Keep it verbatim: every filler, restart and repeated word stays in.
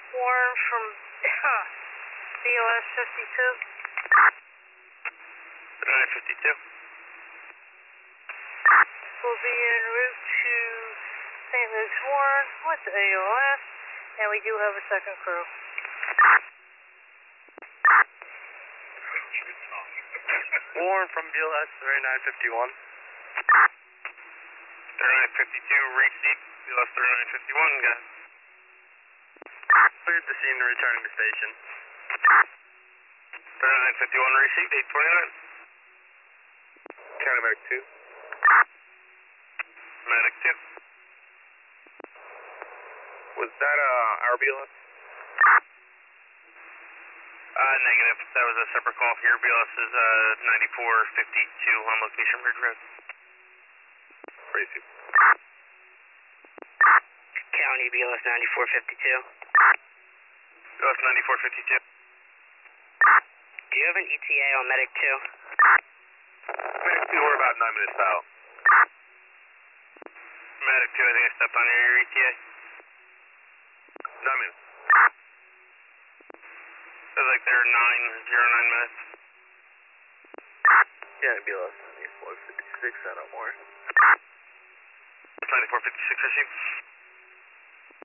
Warren from B O S fifty-two. thirty-nine fifty-two. We'll be en route to Saint Luke's Warren with the A O S, and we do have a second crew. Warren from B L S thirty-nine fifty-one. thirty-nine fifty-two, receipt. B L S thirty-nine fifty-one, guys. Cleared the scene and returning to station. thirty-nine fifty-one, receipt, eight twenty-nine. County Medic two. Medic two. Was that uh, our B L S? Uh, negative. That was a separate call here. B L S is uh, ninety-four fifty-two on location Bridge Road. Crazy. County B L S ninety-four fifty-two. B L S ninety-four fifty-two. Do you have an E T A on Medic two? Medic two, we're about nine minutes out. Medic two, I think I stepped on your E T A. Nine minutes. Feels like they're nine, zero, nine minutes. Yeah, B L S ninety-four fifty-six out of Warren. ninety-four fifty-six, receive.